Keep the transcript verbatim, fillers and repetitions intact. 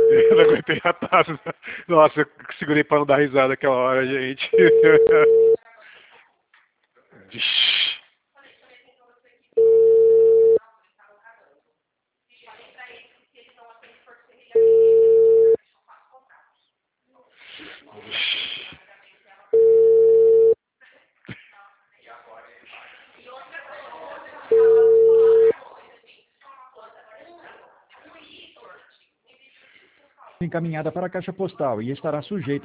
Eu não aguentei a taça. Nossa, eu segurei para não dar risada aquela hora, gente. Vixe. Vixe. Encaminhada para a caixa postal e estará sujeita